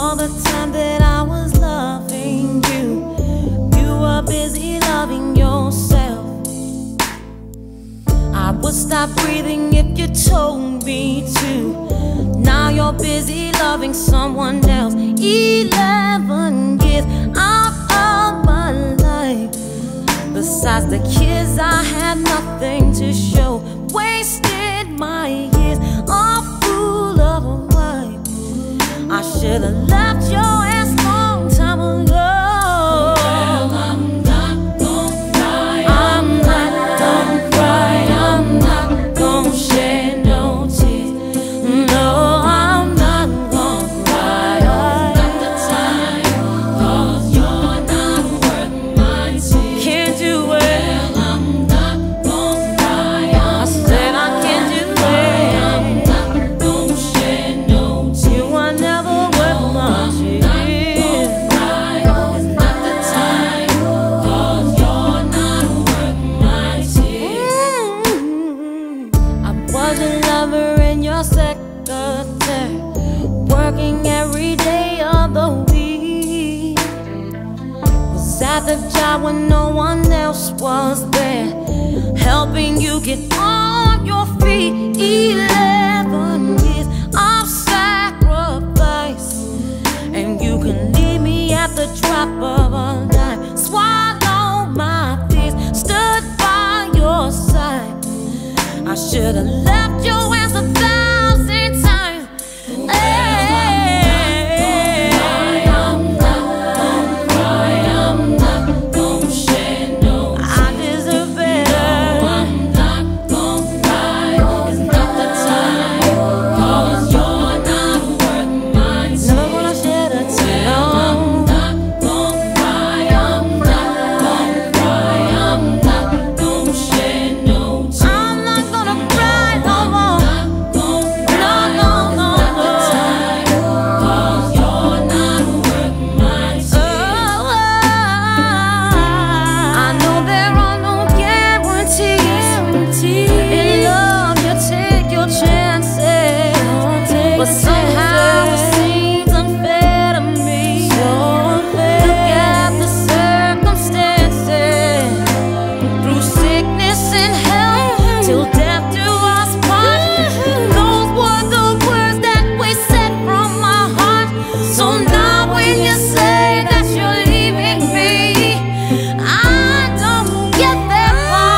all the time that I was loving you, you were busy loving yourself. I would stop breathing if you told me to. Now you're busy loving someone else. 11 years out of my life. Besides the kids, I had nothing to show. Wasted my years, a fool of a wife. I should have left your ass long time ago. Well, I'm not gonna cry. I'm not gonna cry. I'm not gonna shed no tears. No, I'm not gonna cry. Not the time, 'cause you're not worth my tears. Can't do it. Well, I'm not gonna cry. I said I can't do it. I'm not gonna shed no tears. You are never worth my tears. It's not the time, 'cause you're not worth my tears. I was your lover and your secretary, working every day of the week. Was at the job when no one else was there, helping you get on your feet. 11 years of sacrifice, and you can leave me at the drop of a dime. Swallow my fears, stood by your side. I should have left your ass 1,000 times. I'm not gonna cry. I'm not gonna shed no tears. I deserve better. I'm not gonna cry. It's not the time, 'cause you're not worth my tears. Never gonna shed a tear. I'm not gonna cry. I'm not gonna cry. I'm not gonna shed no tears. I'm not gonna cry no more. No, no, no, no. 'Cause you're not worth my tears. I know there are no guarantees. In love, you take your chances, but somehow it seems unfair to me. Look at the circumstances, through sickness and health, till death do us part. Those were the words that we said from my heart. So now when you say that you're leaving me, I don't get that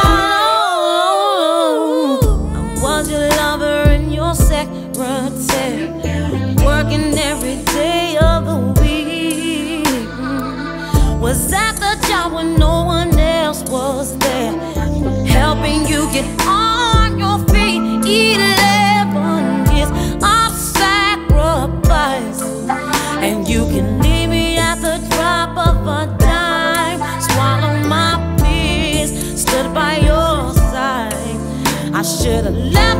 far. I was your lover and your secretary, working every day of the week. Was at the job when no one else was there, helping you get on your feet. 11 years of sacrifice, and you can leave me at the drop of a dime. Swallow my fears, stood by your side. I should have left